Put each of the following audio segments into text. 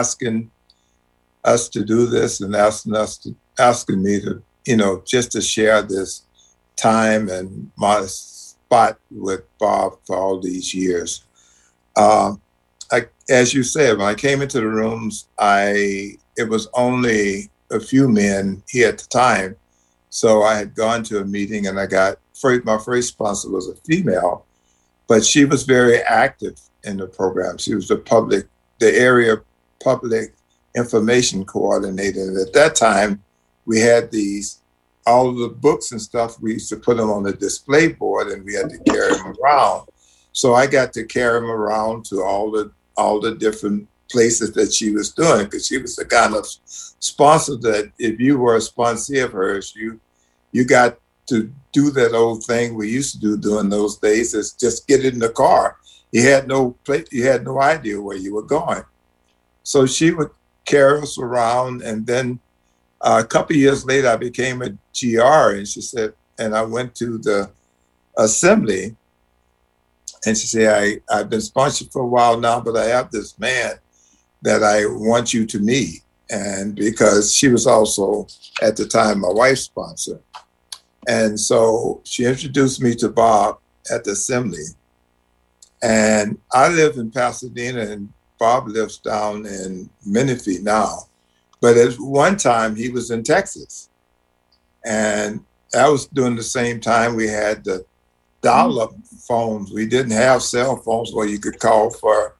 asking us to do this and asking me to, just to share this time and my spot with Bob for all these years. Uh, as you said, when I came into the rooms, it was only a few men here at the time. So I had gone to a meeting and my first sponsor was a female, but she was very active in the program. She was the area public information coordinator. And at that time, we had all of the books and stuff, we used to put them on the display board and we had to carry them around. So I got to carry them around to all the different places that she was doing, because she was the kind of sponsor that if you were a sponsee of hers, you got to do that old thing we used to do during those days, is just get in the car. You had no idea where you were going. So she would carry us around, and then a couple of years later, I became a GR, and she said, and I went to the assembly, and she said, I've been sponsored for a while now, but I have this man that I want you to meet. And because she was also, at the time, my wife's sponsor. And so she introduced me to Bob at the assembly. And I live in Pasadena, and Bob lives down in Menifee now. But at one time, he was in Texas. And that was during the same time we had the dial-up phones. We didn't have cell phones where you could call for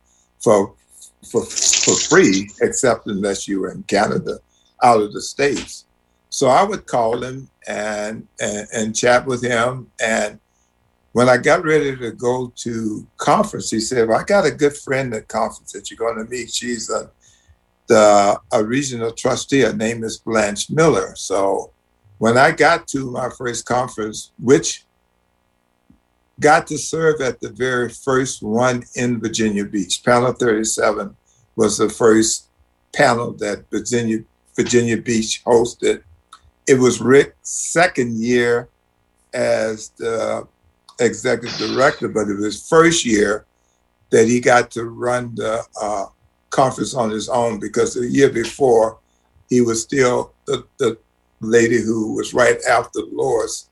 free, except unless you were in Canada, out of the States. So I would call him and chat with him. And when I got ready to go to conference, he said, well, I got a good friend at conference that you're going to meet. She's a regional trustee. Her name is Blanche Miller. So when I got to my first conference, which got to serve at the very first one in Virginia Beach, Panel 37 was the first panel that Virginia Beach hosted. It was Rick's second year as the executive director, but it was his first year that he got to run the conference on his own, because the year before he was still the lady who was right after Lois,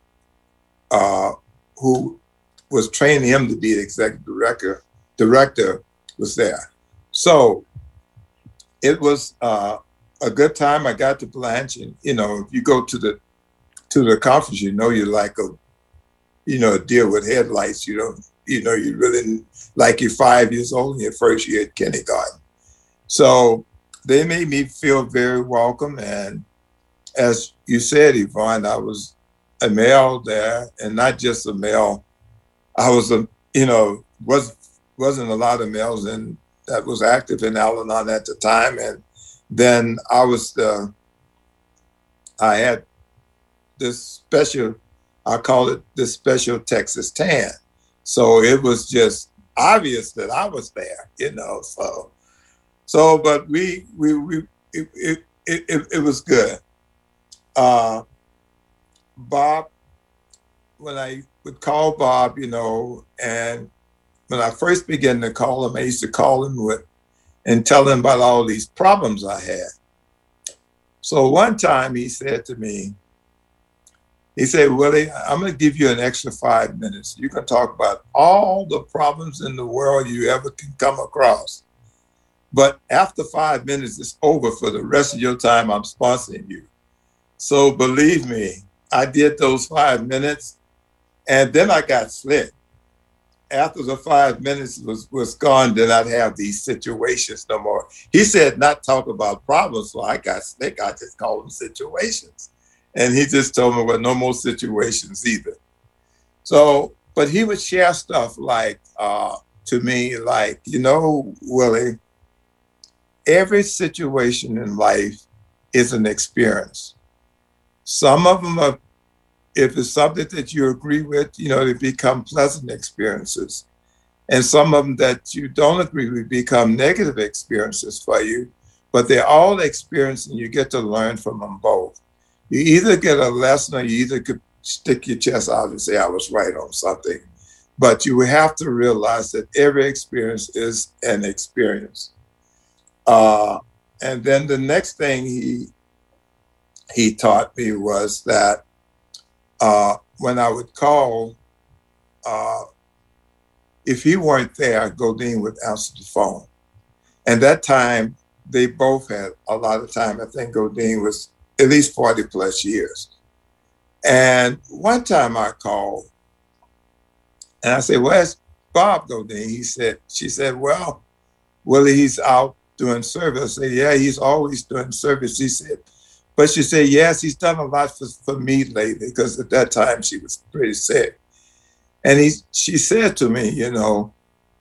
who was training him to be the executive director was there. So it was a good time. I got to Blanche, and if you go to the conference, you're like a deer with headlights. You really like you're 5 years old in your first year at kindergarten. So they made me feel very welcome. And as you said, Yvonne, I was a male there, and not just a male. I was wasn't a lot of males that was active in Al-Anon at the time. And then I had this special, I call it the special Texas tan. So it was just obvious that I was there, but it was good. Bob, when I would call Bob, and when I first began to call him, I used to call him and tell him about all these problems I had. So one time he said to me, he said, Willie, I'm going to give you an extra 5 minutes. You can talk about all the problems in the world you ever can come across. But after 5 minutes, it's over for the rest of your time. I'm sponsoring you. So believe me, I did those 5 minutes, and then I got slick. After the 5 minutes was gone, then I'd have these situations no more. He said not talk about problems, so I got slick. I just called them situations. And he just told me, well, no more situations either. So, but he would share stuff like, to me, like, Willie, every situation in life is an experience. Some of them are, if it's something that you agree with, they become pleasant experiences. And some of them that you don't agree with become negative experiences for you, but they're all experiences and you get to learn from them both. You either get a lesson or you either could stick your chest out and say, I was right on something. But you have to realize that every experience is an experience. And then the next thing he taught me was that when I would call, if he weren't there, Godine would answer the phone. And that time, they both had a lot of time. I think Godine was at least 40 plus years. And one time I called and I said, "Where's Bob Godine?" She said, "Well, Willie, he's out doing service." I said, "Yeah, he's always doing service." She said, "Yes, he's done a lot for me lately," because at that time she was pretty sick. And she said to me, you know,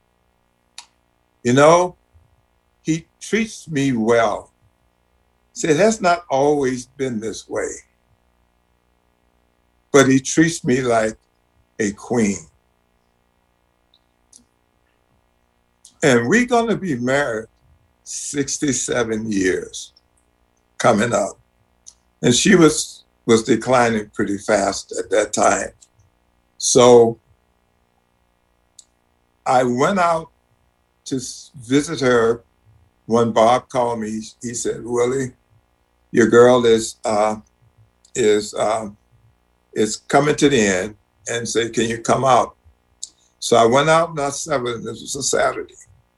he treats me well. Said, "That's not always been this way, but he treats me like a queen." And we're going to be married 67 years coming up. And she was declining pretty fast at that time. So I went out to visit her when Bob called me. He said, "Willie, your girl is coming to the end," and said, "Can you come out?" So I went out on 7th. This was a Saturday.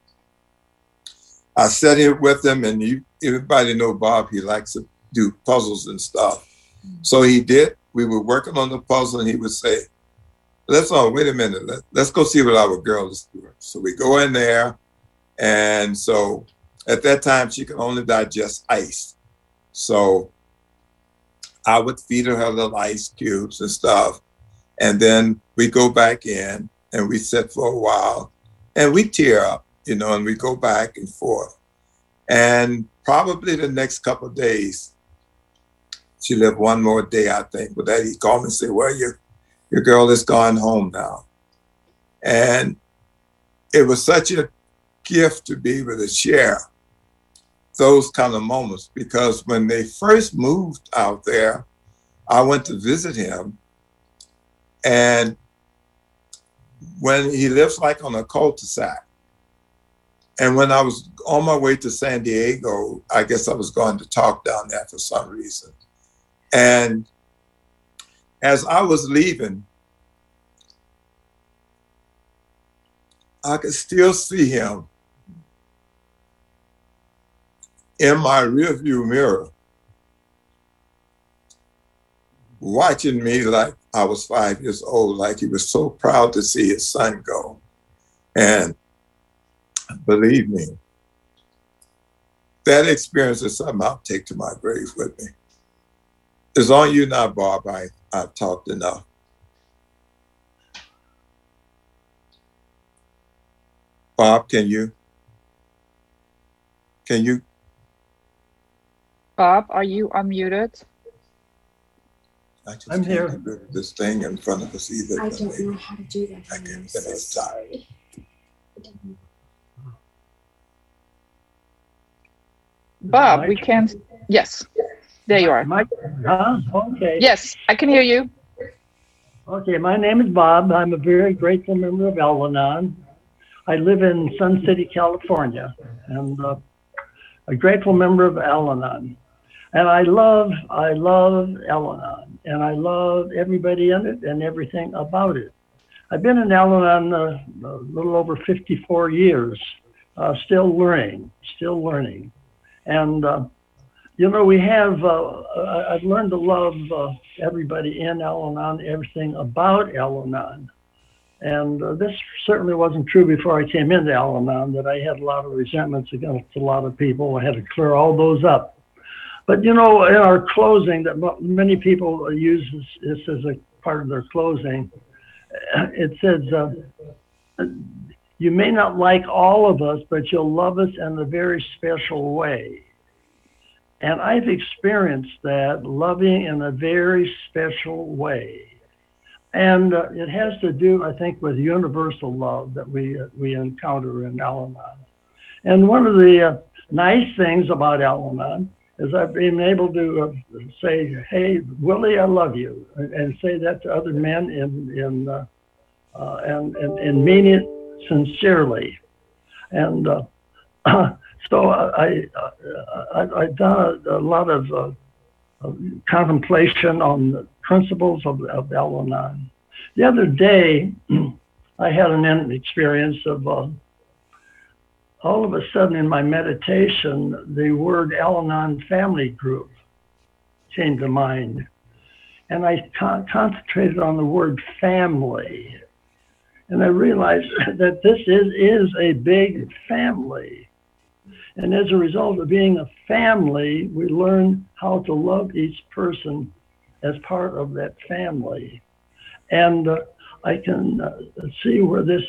I sat here with him, and everybody know Bob, he likes to do puzzles and stuff. So he did. We were working on the puzzle, and he would say, wait a minute, let's go see what our girl is doing. So we go in there, and so at that time, she could only digest ice. So I would feed her little ice cubes and stuff, and then we go back in, and we sit for a while, and we tear up, and we go back and forth. And probably the next couple of days, she lived one more day, I think. But then he called me and said, "Well, your girl has gone home now." And it was such a gift to be able to share those kind of moments, because when they first moved out there, I went to visit him. And when he lives like on a cul-de-sac, and when I was on my way to San Diego, I guess I was going to talk down there for some reason. And as I was leaving, I could still see him in my rearview mirror, watching me like I was 5 years old, like he was so proud to see his son go. And believe me, that experience is something I'll take to my grave with me. It's on you now, Bob. I've talked enough. Bob, can you? Bob, are you unmuted? I'm here. This thing in front of us either. I don't know how to do that. I'm so sorry. Bob, we can't. Yes, there you are. Okay. Yes, I can hear you. Okay, my name is Bob. I'm a very grateful member of Al-Anon. I live in Sun City, California, and a grateful member of Al-Anon. And I love Al-Anon, and I love everybody in it and everything about it. I've been in Al-Anon a little over 54 years, still learning. And, we have, I've learned to love everybody in Al-Anon, everything about Al-Anon. And this certainly wasn't true before I came into Al-Anon, that I had a lot of resentments against a lot of people. I had to clear all those up. But, in our closing, that many people use this as a part of their closing, it says, "You may not like all of us, but you'll love us in a very special way." And I've experienced that, loving in a very special way. And it has to do, I think, with universal love that we encounter in Al-Anon. And one of the nice things about Al-Anon is I've been able to say, "Hey, Willie, I love you," and say that to other men and mean it sincerely. And So I've done a lot of contemplation on the principles of Al-Anon. The other day, I had an experience of all of a sudden in my meditation, the word Al-Anon family group came to mind. And I concentrated on the word family. And I realized that this is a big family. And as a result of being a family, we learn how to love each person as part of that family. And I can see where this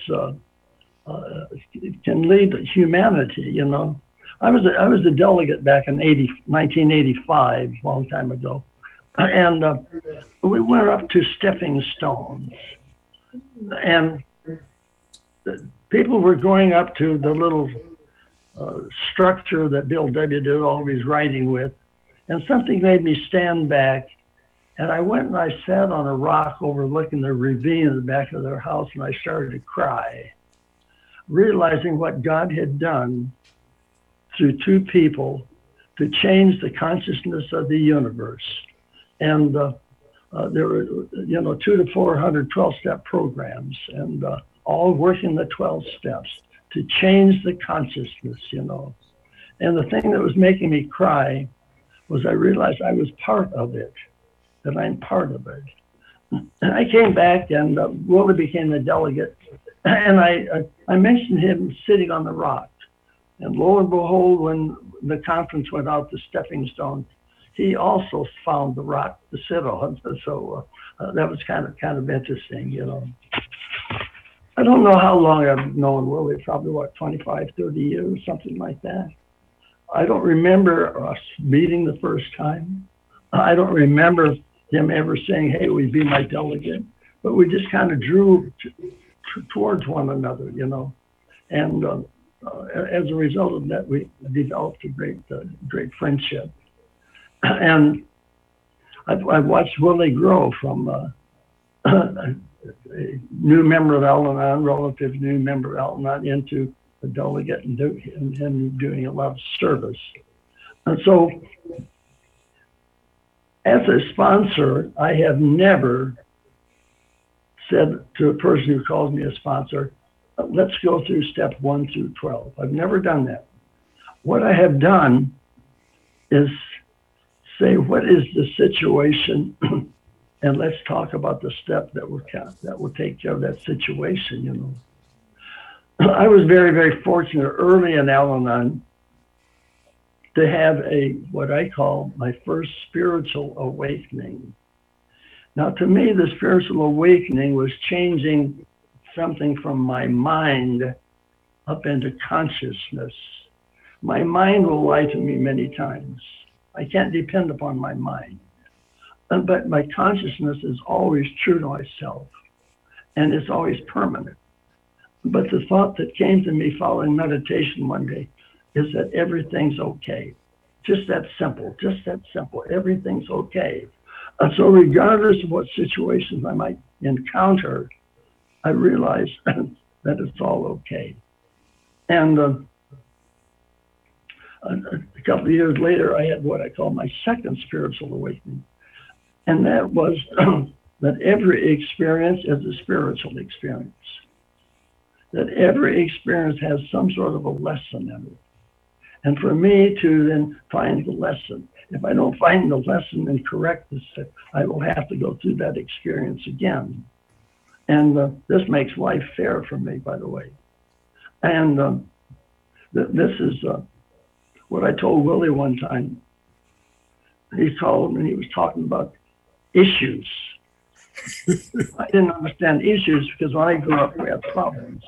can lead to humanity, you know. I was a delegate back in 1985, a long time ago. And we went up to stepping stones. And people were going up to the little structure that Bill W. did all his writing with, and something made me stand back. And I went and I sat on a rock overlooking the ravine in the back of their house, and I started to cry, realizing what God had done through two people to change the consciousness of the universe. And there were, 200 to 400 12-step programs, and all working the 12 steps to change the consciousness, you know. And the thing that was making me cry was I realized I was part of it, that I'm part of it. And I came back, and Willie became the delegate, and I mentioned him sitting on the rock. And lo and behold, when the conference went out to Stepping Stone, he also found the rock to sit on. So that was kind of interesting, you know. I don't know how long I've known Willie, probably 25, 30 years, something like that. I don't remember us meeting the first time. I don't remember him ever saying, hey, will you be my delegate? But we just kind of drew towards one another, you know. And as a result of that, we developed a great friendship. And I've watched Willie grow from a new member of Al-Anon, relative new member of Al-Anon, into a delegate and doing a lot of service. And so, as a sponsor, I have never said to a person who calls me a sponsor, let's go through step 1 through 12. I've never done that. What I have done is say, what is the situation? And let's talk about the step that will take care of that situation, you know. I was very, very fortunate early in Al-Anon to have what I call my first spiritual awakening. Now, to me, the spiritual awakening was changing something from my mind up into consciousness. My mind will lie to me many times. I can't depend upon my mind. But my consciousness is always true to myself, and it's always permanent. But the thought that came to me following meditation one day is that everything's okay. Just that simple, everything's okay. And so regardless of what situations I might encounter, I realize that it's all okay. And a couple of years later, I had what I call my second spiritual awakening. And that was that every experience is a spiritual experience. That every experience has some sort of a lesson in it. And for me to then find the lesson, if I don't find the lesson and correct it, I will have to go through that experience again. And this makes life fair for me, by the way. And this is what I told Willie one time. He called and he was talking about issues. I didn't understand issues because when I grew up, we had problems.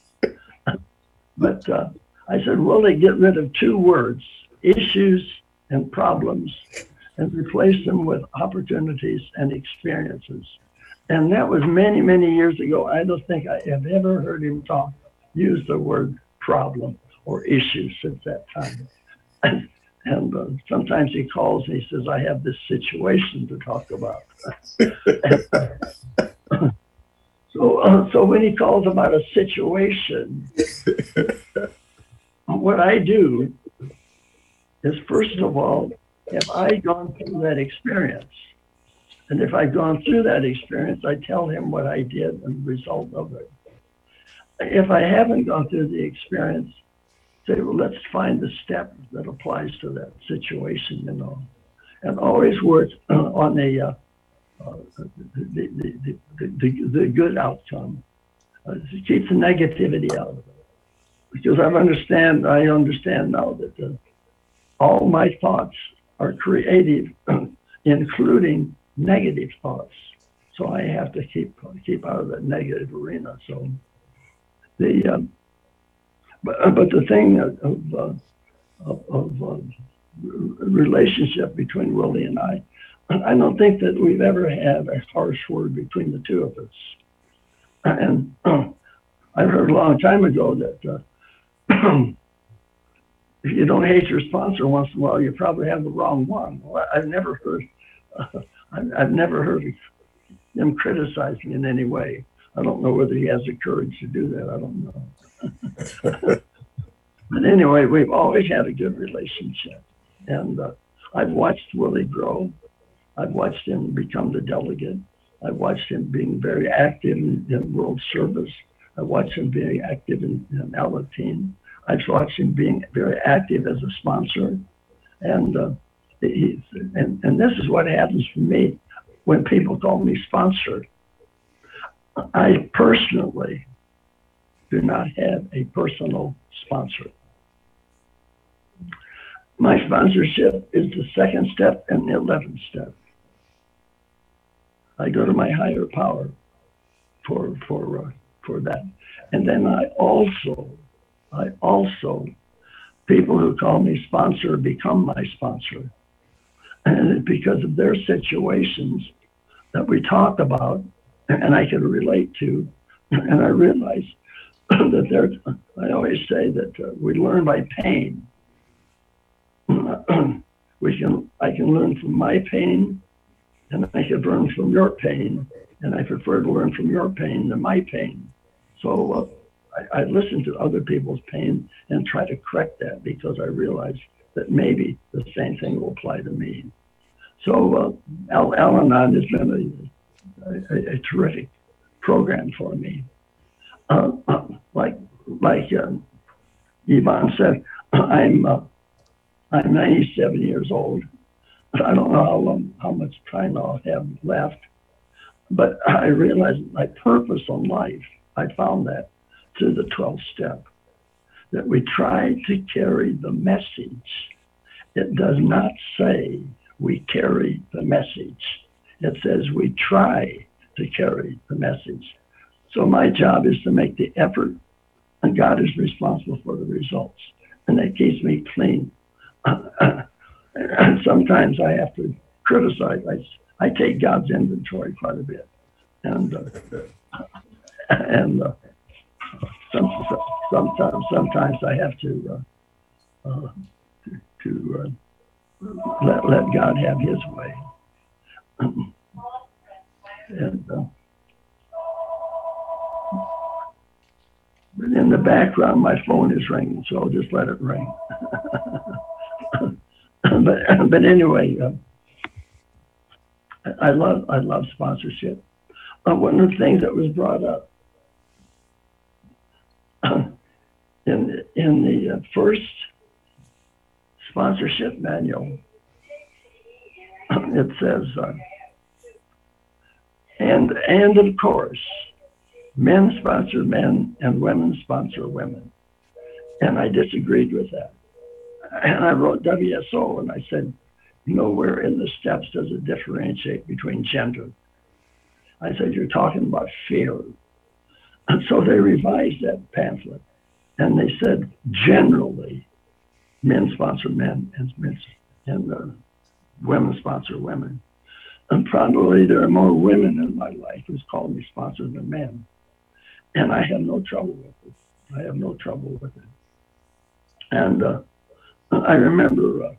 But I said, Willie, get rid of two words, issues and problems, and replace them with opportunities and experiences. And that was many, many years ago. I don't think I have ever heard him use the word problem or issue since that time. And sometimes he calls and he says, I have this situation to talk about. So when he calls about a situation, what I do is, first of all, have I gone through that experience? And if I've gone through that experience, I tell him what I did and the result of it. If I haven't gone through the experience, say, well, let's find the step that applies to that situation, you know, and always work on the good outcome. To keep the negativity out of it. Because I understand now that all my thoughts are creative, including negative thoughts. So I have to keep out of that negative arena. So but the thing of relationship between Willie and I don't think that we've ever had a harsh word between the two of us. And I heard a long time ago that if you don't hate your sponsor once in a while, you probably have the wrong one. Well, I've never heard him criticize me in any way. I don't know whether he has the courage to do that. I don't know. But anyway, we've always had a good relationship. And I've watched Willie grow. I've watched him become the delegate. I've watched him being very active in world service. I watched him being active in Alateen. I've watched him being very active as a sponsor. And this is what happens for me when people call me sponsor. I personally do not have a personal sponsor. My sponsorship is the second step and the 11th step. I go to my higher power for that. And then I also, people who call me sponsor become my sponsor. And because of their situations that we talk about and I can relate to, and I realize that I always say that we learn by pain. I can learn from my pain, and I can learn from your pain, and I prefer to learn from your pain than my pain. So I listen to other people's pain and try to correct that because I realize that maybe the same thing will apply to me. So Al-Anon has been a terrific program for me. Like Yvonne said, I'm 97 years old. I don't know how much time I'll have left, but I realized my purpose in life, I found that through the 12th step, that we try to carry the message. It does not say we carry the message. It says we try to carry the message. So my job is to make the effort, and God is responsible for the results. And that keeps me clean. And sometimes I have to criticize. I take God's inventory quite a bit. And sometimes I have to let God have his way. But in the background, my phone is ringing, so I'll just let it ring. But anyway, I love sponsorship. One of the things that was brought up in the first sponsorship manual, it says, and of course, men sponsor men and women sponsor women. And I disagreed with that. And I wrote WSO and I said, nowhere in the steps does it differentiate between gender. I said, you're talking about fear. And so they revised that pamphlet and they said, generally, men sponsor men and women sponsor women. And probably there are more women in my life who's called me sponsor than men. And I have no trouble with it. And I remember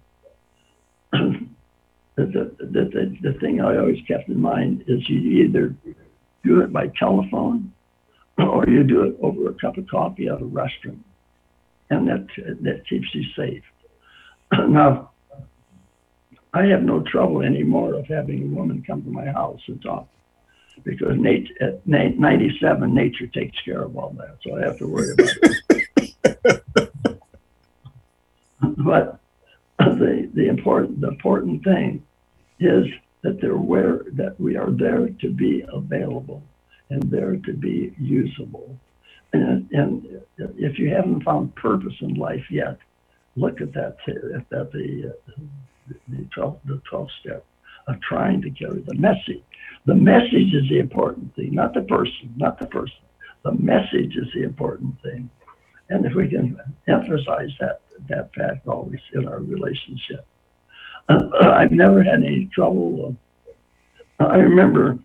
the thing I always kept in mind is you either do it by telephone or you do it over a cup of coffee at a restaurant. and that keeps you safe. Now, I have no trouble anymore of having a woman come to my house and talk, because at 97, nature takes care of all that, so I have to worry about it. But the important thing is that they're aware that we are there to be available and there to be usable. And if you haven't found purpose in life yet, look at that, the 12th step of trying to carry the message. The message is the important thing, not the person. The message is the important thing. And if we can emphasize that fact always in our relationship. I've never had any trouble. I remember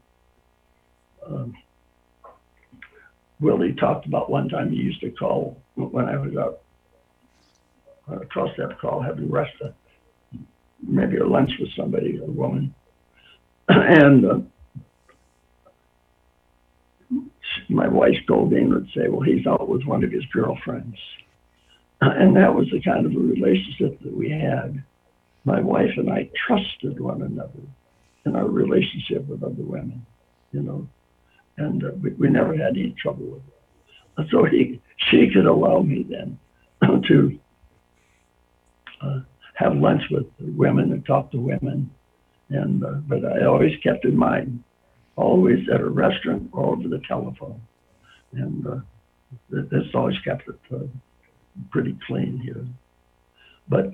Willie talked about one time he used to call when I was out across that call, having restaurant, maybe a lunch with somebody, a woman, and my wife Goldine would say, well, he's out with one of his girlfriends. And that was the kind of a relationship that we had. My wife and I trusted one another in our relationship with other women, and we never had any trouble with it. So she could allow me then to have lunch with women and talk to women. But I always kept in mind, always at a restaurant or over the telephone. And this always kept it pretty clean here. But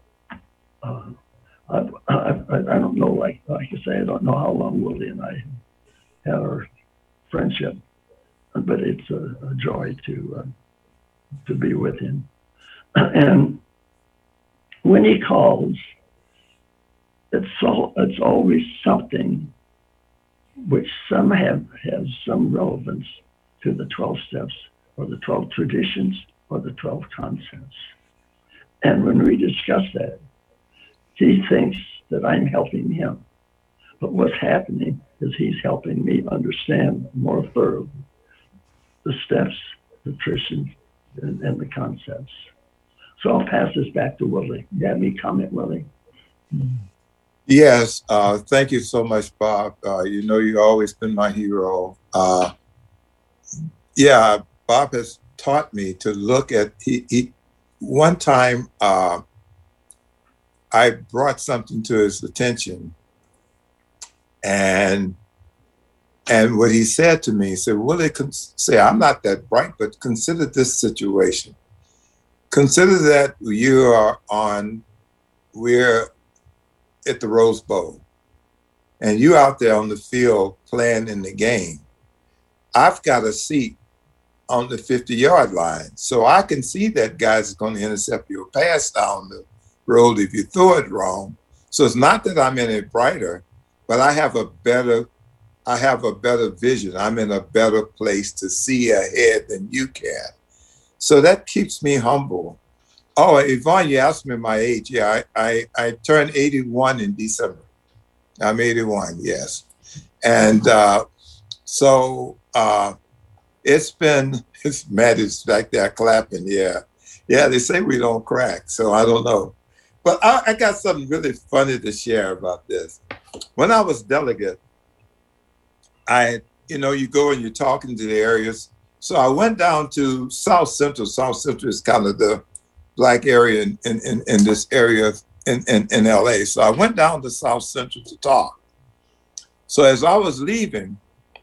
I don't know, like I say, I don't know how long Willie and I had our friendship, but it's a joy to be with him. And when he calls, it's always something which has some relevance to the 12 steps or the 12 traditions or the 12 concepts. And when we discuss that, he thinks that I'm helping him. But what's happening is he's helping me understand more thoroughly the steps, the traditions, and the concepts. So I'll pass this back to Willie. You have any comment, Willie? Yes, thank you so much, Bob. You've always been my hero. Yeah, Bob has taught me to look at, one time I brought something to his attention, and what he said to me, he said, Willie, say, I'm not that bright, but consider this situation. Consider that we're at the Rose Bowl, and you out there on the field playing in the game. I've got a seat on the 50-yard line, so I can see that guy's going to intercept your pass down the road if you throw it wrong. So it's not that I'm any brighter, but I have a better vision. I'm in a better place to see ahead than you can. So that keeps me humble. Oh, Yvonne, you asked me my age. Yeah, I turned 81 in December. I'm 81, yes. And so Matt is back there clapping, yeah. Yeah, they say we don't crack, so I don't know. But I got something really funny to share about this. When I was delegate, you go and you're talking to the areas. So I went down to South Central. South Central is kind of the Black area in this area in LA. So I went down to South Central to talk. So as I was leaving,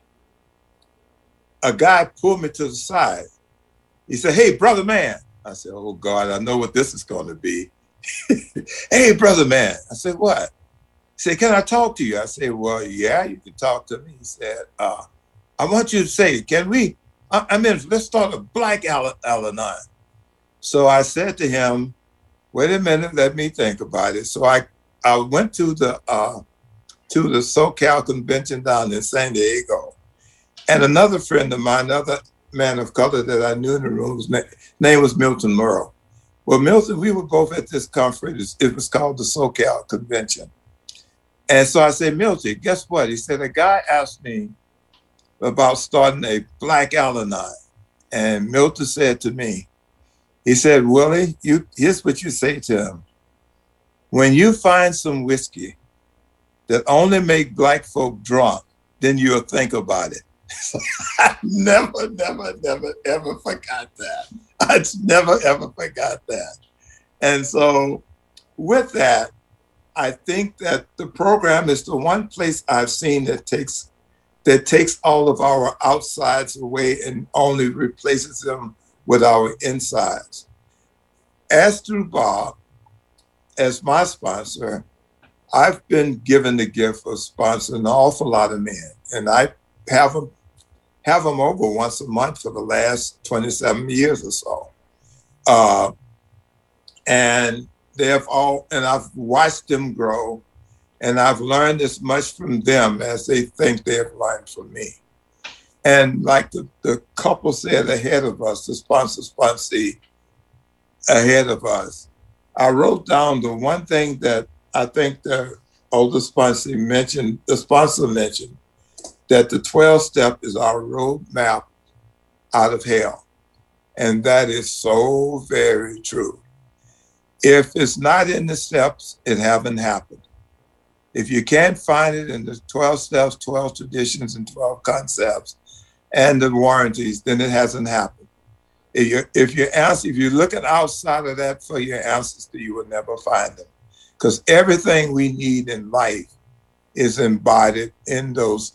a guy pulled me to the side. He said, hey, brother man. I said, oh God, I know what this is going to be. Hey, brother man. I said, what? He said, can I talk to you? I said, well, yeah, you can talk to me. He said, I want you to say, let's start a Black Al-Anon. So I said to him, wait a minute, let me think about it. So I went to the SoCal convention down in San Diego. And another friend of mine, another man of color that I knew in the room, his name was Milton Merle. Well, Milton, we were both at this conference. It was called the SoCal convention. And so I said, Milton, guess what? He said, a guy asked me about starting a Black Al-Anon. And Milton said to me, He said, Willie, here's what you say to him. When you find some whiskey that only make black folk drunk, then you'll think about it. I never, ever forgot that. I never, ever forgot that. And so with that, I think that the program is the one place I've seen that takes all of our outsides away and only replaces them with our insides. As through Bob, as my sponsor, I've been given the gift of sponsoring an awful lot of men, and I have them over once a month for the last 27 years or so. And I've watched them grow, and I've learned as much from them as they think they've learned from me. And like the couple said ahead of us, the sponsee ahead of us, I wrote down the one thing that I think the older sponsor mentioned, that the 12-step is our roadmap out of hell. And that is so very true. If it's not in the steps, it haven't happened. If you can't find it in the 12 steps, 12 traditions, and 12 concepts, and the warranties, then it hasn't happened. If you're looking outside of that for your ancestors, you will never find them. Because everything we need in life is embodied in those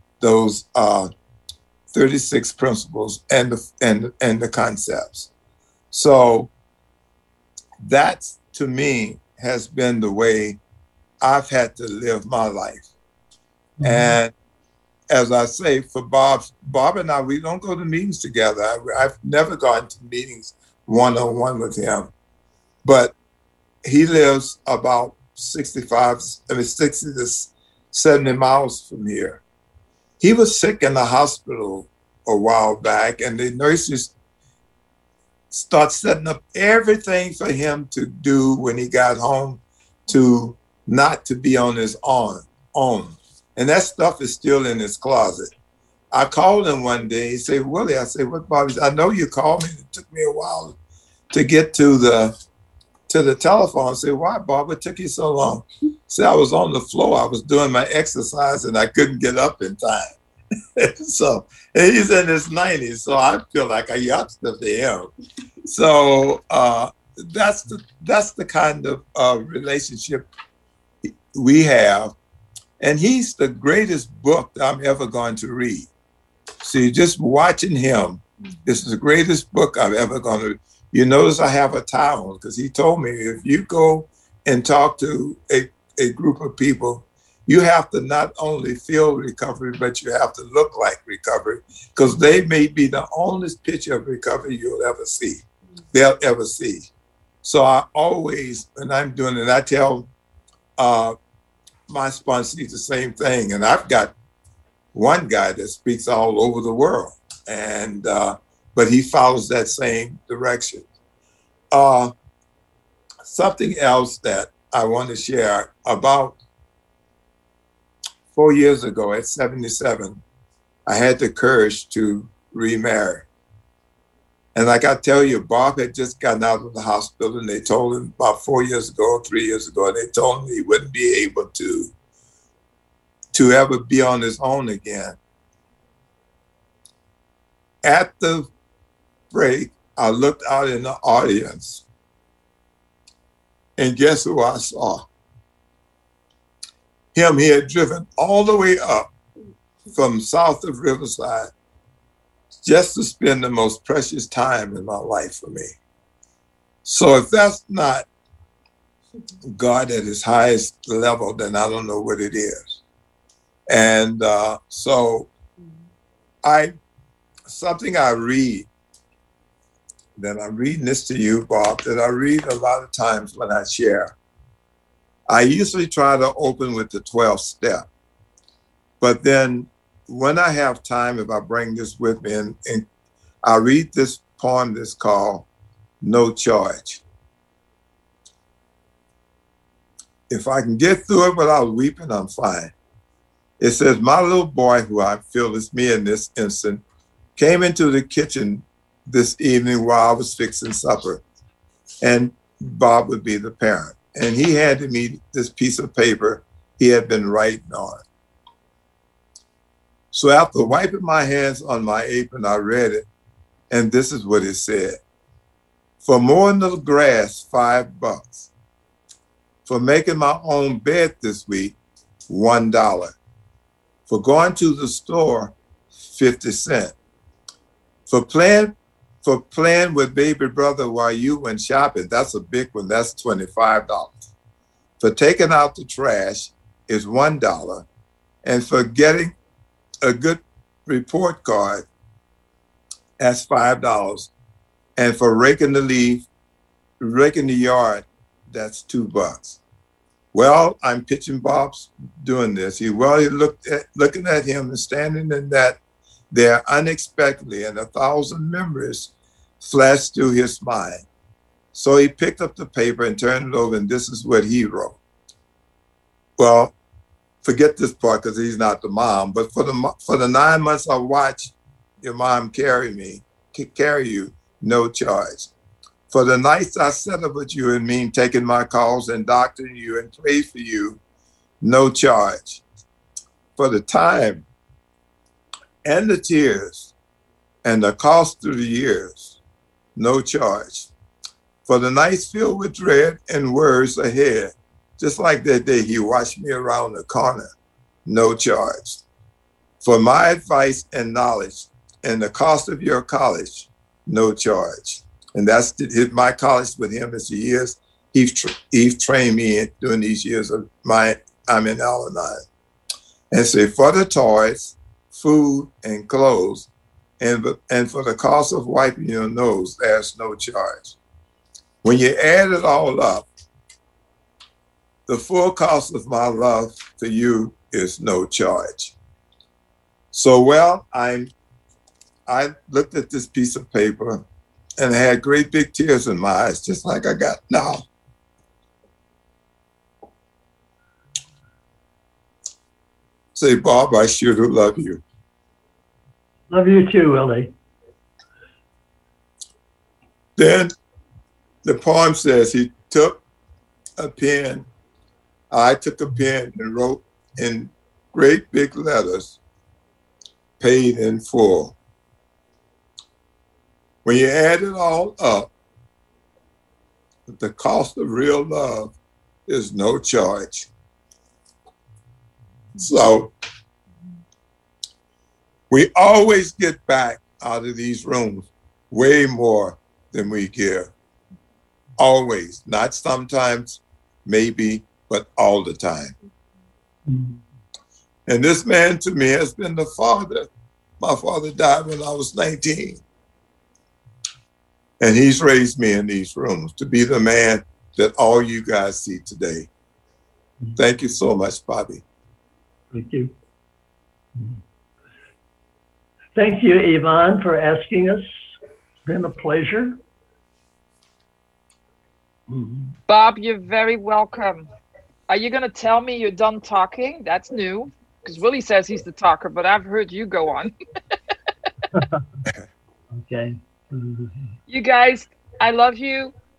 36 principles and the concepts. So that, to me, has been the way I've had to live my life. Mm-hmm. And as I say, for Bob and I, we don't go to meetings together. I've never gone to meetings one-on-one with him. But he lives about 60 to 70 miles from here. He was sick in the hospital a while back, and the nurses start setting up everything for him to do when he got home to not to be on his own. And that stuff is still in his closet. I called him one day. He said, Willie, I said, what, Bobby? I know you called me. It took me a while to get to the telephone. I said, why, Bob? What took you so long? He said, I was on the floor. I was doing my exercise and I couldn't get up in time. So, and he's in his 90s, so I feel like a youngster to him. So that's the kind of relationship we have. And he's the greatest book that I'm ever going to read. See, just watching him, this is the greatest book I'm ever going to read. You notice I have a tie on because he told me if you go and talk to a group of people, you have to not only feel recovery, but you have to look like recovery because they may be the only picture of recovery they'll ever see. So I always, when I'm doing it, I tell my sponsees the same thing. And I've got one guy that speaks all over the world, and but he follows that same direction. Something else that I want to share, about 4 years ago at 77, I had the courage to remarry. And like I tell you, Bob had just gotten out of the hospital, and they told him about 3 years ago, they told him he wouldn't be able to ever be on his own again. At the break, I looked out in the audience, and guess who I saw? Him. He had driven all the way up from south of Riverside just to spend the most precious time in my life for me. So if that's not God at his highest level, then I don't know what it is. And so something I read, that I'm reading this to you, Bob, that I read a lot of times when I share. I usually try to open with the 12th step, but then when I have time, if I bring this with me, and I read this poem that's called No Charge. If I can get through it without weeping, I'm fine. It says, my little boy, who I feel is me in this instant, came into the kitchen this evening while I was fixing supper. And Bob would be the parent. And he handed me this piece of paper he had been writing on. So after wiping my hands on my apron, I read it. And this is what it said. For mowing the grass, $5. For making my own bed this week, $1. For going to the store, 50 cents. For playing with baby brother while you went shopping, that's a big one, that's $25. For taking out the trash is $1. And for getting a good report card, that's $5. And for raking the yard, that's $2. Well, I'm pitching Bob's doing this. He looking at him and standing in that there unexpectedly, and 1,000 memories flashed through his mind. So he picked up the paper and turned it over, and this is what he wrote. Well, forget this part because he's not the mom, but for the 9 months I watched your mom carry you, no charge. For the nights I sat up with you and mean taking my calls and doctoring you and prayed for you, no charge. For the time and the tears and the cost of the years, no charge. For the nights filled with dread and words ahead, just like that day he watched me around the corner, no charge. For my advice and knowledge and the cost of your college, no charge. And that's my college with him is the years he's trained me during these years of I'm in Al-Anon. And say for the toys, food, and clothes, and for the cost of wiping your nose, there's no charge. When you add it all up, the full cost of my love for you is no charge. So, well, I looked at this piece of paper and I had great big tears in my eyes, just like I got now. Say, Bob, I sure do love you. Love you too, Willie. Then the poem says he took a pen. I took a pen and wrote in great big letters, paid in full. When you add it all up, the cost of real love is no charge. So we always get back out of these rooms way more than we give. Always, not sometimes, maybe, but all the time. And this man to me has been the father. My father died when I was 19. And he's raised me in these rooms to be the man that all you guys see today. Thank you so much, Bobby. Thank you. Thank you, Yvonne, for asking us. It's been a pleasure. Bob, you're very welcome. Are you going to tell me you're done talking? That's new, because Willie says he's the talker, but I've heard you go on. Okay. You guys, I love you.